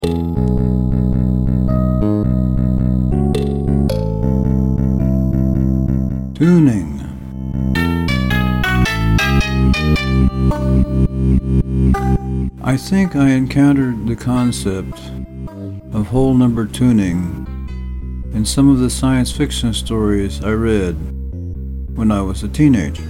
Tuning. I think I encountered the concept of whole number tuning in some of the science fiction stories I read when I was a teenager.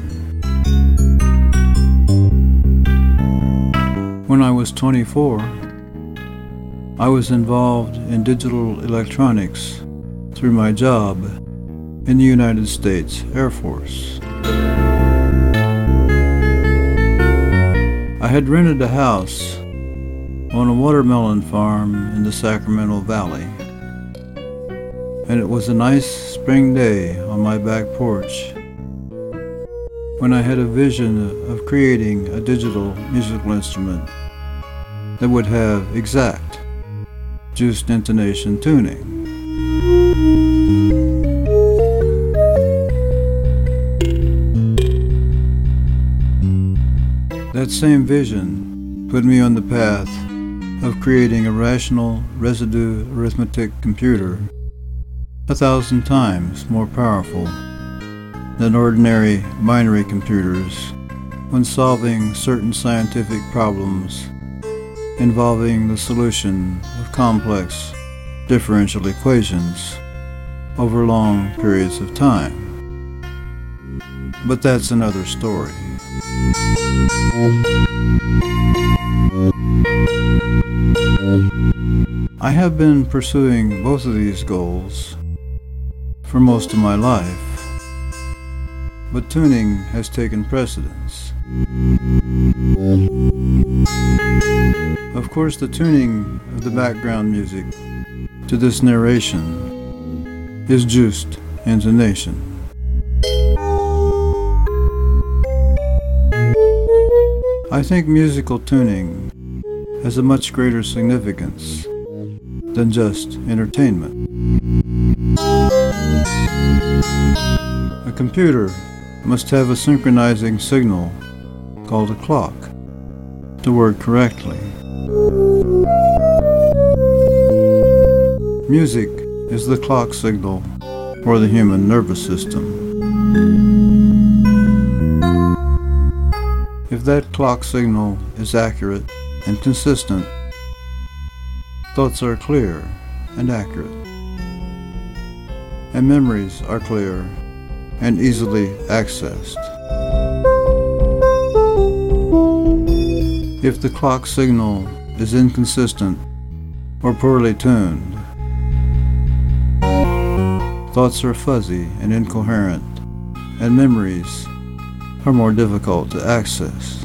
When I was 24, I was involved in digital electronics through my job in the United States Air Force. I had rented a house on a watermelon farm in the Sacramento Valley, and it was a nice spring day on my back porch when I had a vision of creating a digital musical instrument that would have exact juiced intonation tuning. That same vision put me on the path of creating a rational residue arithmetic computer 1,000 times more powerful than ordinary binary computers when solving certain scientific problems involving the solution of complex differential equations over long periods of time. But that's another story. I have been pursuing both of these goals for most of my life, but tuning has taken precedence. Of course, the tuning of the background music to this narration is juiced intonation. I think musical tuning has a much greater significance than just entertainment. A computer must have a synchronizing signal called a clock to work correctly. Music is the clock signal for the human nervous system. If that clock signal is accurate and consistent, thoughts are clear and accurate, and memories are clear and easily accessed. If the clock signal is inconsistent or poorly tuned, thoughts are fuzzy and incoherent, and memories are more difficult to access.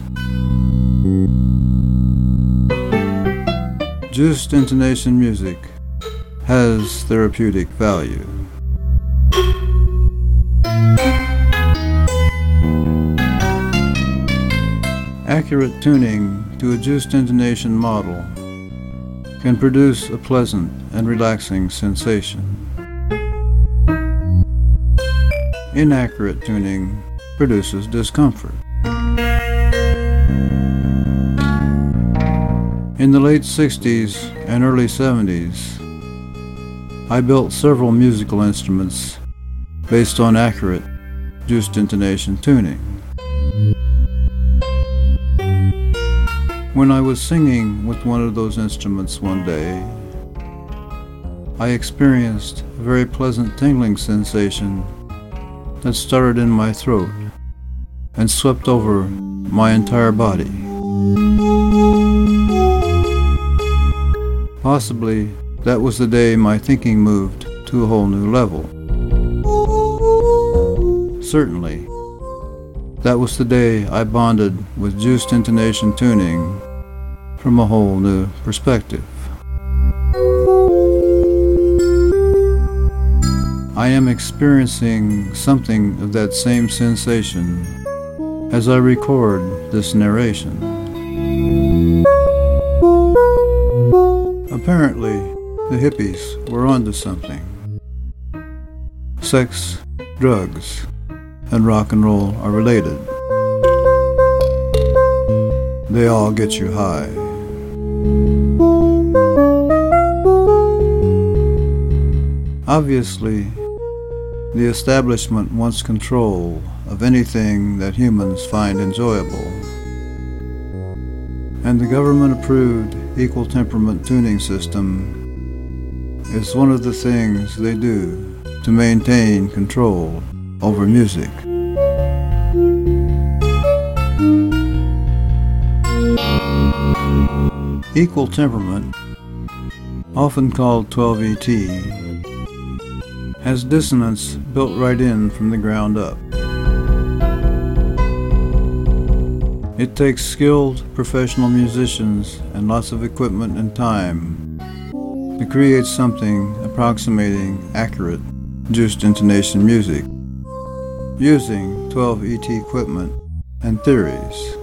Juiced intonation music has therapeutic value. Accurate tuning to a juiced intonation model can produce a pleasant and relaxing sensation. Inaccurate tuning produces discomfort. In the late 60s and early 70s, I built several musical instruments based on accurate juiced intonation tuning. When I was singing with one of those instruments one day, I experienced a very pleasant tingling sensation that started in my throat and swept over my entire body. Possibly that was the day my thinking moved to a whole new level. Certainly, that was the day I bonded with juiced intonation tuning from a whole new perspective. I am experiencing something of that same sensation as I record this narration. Apparently, the hippies were onto something. Sex, drugs, and rock and roll are related. They all get you high. Obviously, the establishment wants control of anything that humans find enjoyable, and the government-approved equal temperament tuning system is one of the things they do to maintain control over music. Equal temperament, often called 12ET, has dissonance built right in from the ground up. It takes skilled professional musicians and lots of equipment and time to create something approximating accurate juiced intonation music using 12ET equipment and theories.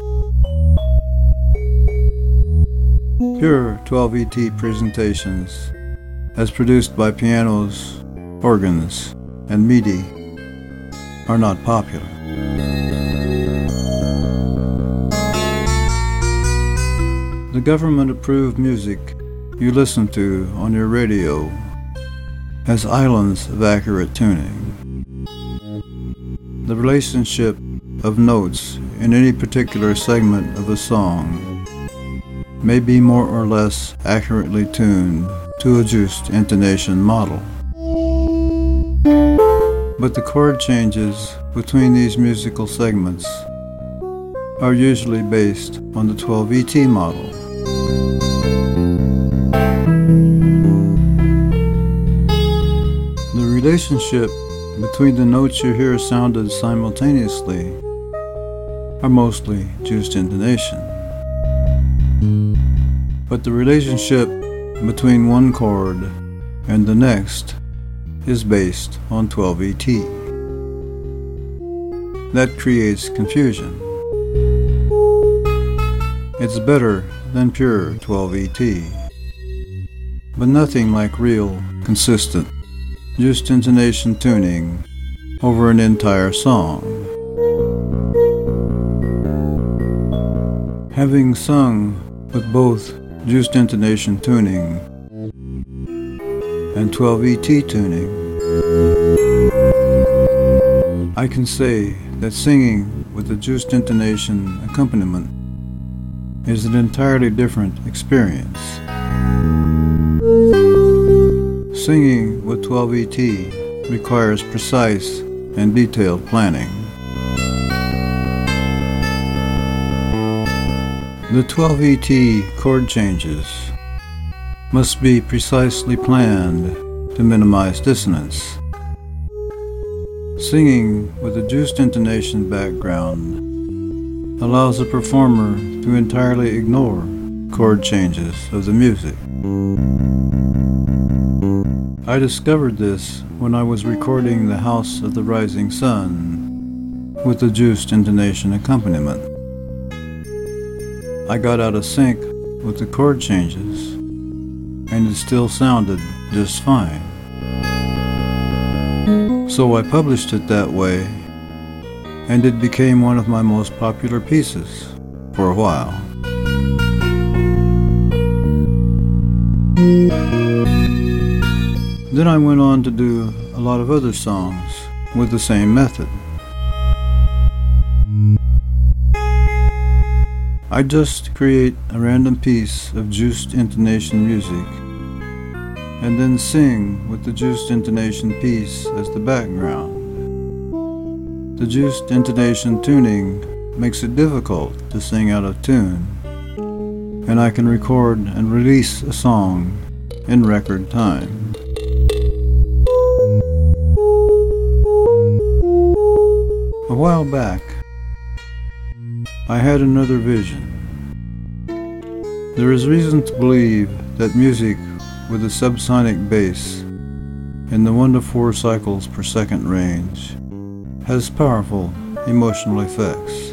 Pure 12ET presentations, as produced by pianos, organs, and MIDI, are not popular. The government-approved music you listen to on your radio has islands of accurate tuning. The relationship of notes in any particular segment of a song may be more or less accurately tuned to a juiced intonation model. But the chord changes between these musical segments are usually based on the 12ET model. The relationship between the notes you hear sounded simultaneously are mostly juiced intonation. But the relationship between one chord and the next is based on 12ET. That creates confusion. It's better than pure 12ET, but nothing like real, consistent, juiced intonation tuning over an entire song. Having sung with both juiced intonation tuning and 12ET tuning, I can say that singing with the juiced intonation accompaniment is an entirely different experience. Singing with 12ET requires precise and detailed planning. The 12ET chord changes must be precisely planned to minimize dissonance. Singing with a juiced intonation background allows the performer to entirely ignore chord changes of the music. I discovered this when I was recording The House of the Rising Sun with the juiced intonation accompaniment. I got out of sync with the chord changes, and it still sounded just fine. So I published it that way, and it became one of my most popular pieces for a while. Then I went on to do a lot of other songs with the same method. I just create a random piece of juiced intonation music and then sing with the juiced intonation piece as the background. The juiced intonation tuning makes it difficult to sing out of tune, and I can record and release a song in record time. A while back, I had another vision. There is reason to believe that music with a subsonic bass in the 1 to 4 cycles per second range has powerful emotional effects.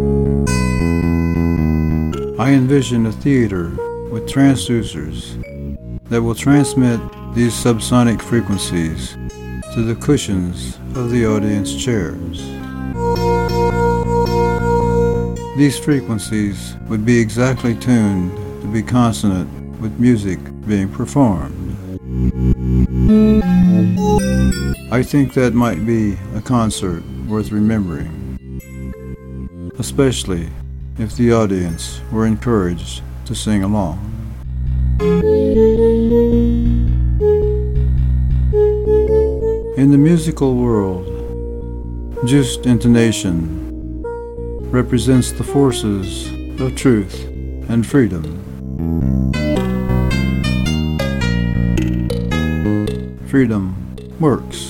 I envision a theater with transducers that will transmit these subsonic frequencies to the cushions of the audience chairs. These frequencies would be exactly tuned to be consonant with music being performed. I think that might be a concert worth remembering, especially if the audience were encouraged to sing along. In the musical world, just intonation represents the forces of truth and freedom. Freedom works.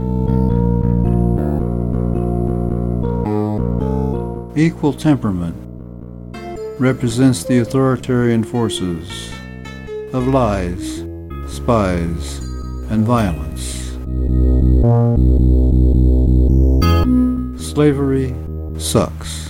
Equal temperament represents the authoritarian forces of lies, spies, and violence. Slavery sucks.